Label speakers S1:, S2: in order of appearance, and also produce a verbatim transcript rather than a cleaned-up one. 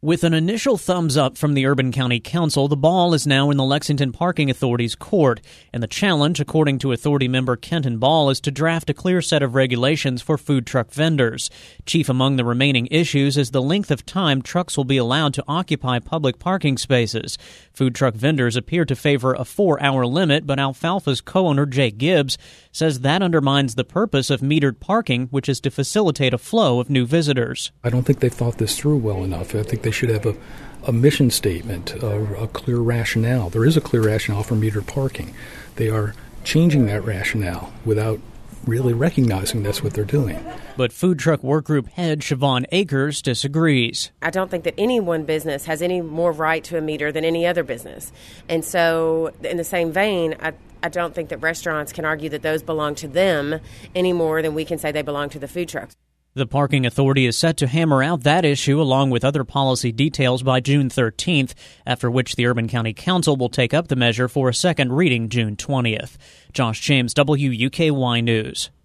S1: With an initial thumbs up from the Urban County Council, the ball is now in the Lexington Parking Authority's court, and the challenge, according to Authority member Kenton Ball, is to draft a clear set of regulations for food truck vendors. Chief among the remaining issues is the length of time trucks will be allowed to occupy public parking spaces. Food truck vendors appear to favor a four-hour limit, but Alfalfa's co-owner Jake Gibbs says that undermines the purpose of metered parking, which is to facilitate a flow of new visitors.
S2: I don't think they thought this through well enough. I think they should have a, a mission statement, a, a clear rationale. There is a clear rationale for metered parking. They are changing that rationale without really recognizing that's what they're doing.
S1: But food truck workgroup head Siobhan Akers disagrees.
S3: I don't think that any one business has any more right to a meter than any other business. And so in the same vein, I, I don't think that restaurants can argue that those belong to them any more than we can say they belong to the food trucks.
S1: The Parking Authority is set to hammer out that issue along with other policy details by June thirteenth, after which the Urban County Council will take up the measure for a second reading June twentieth. Josh James, W U K Y News.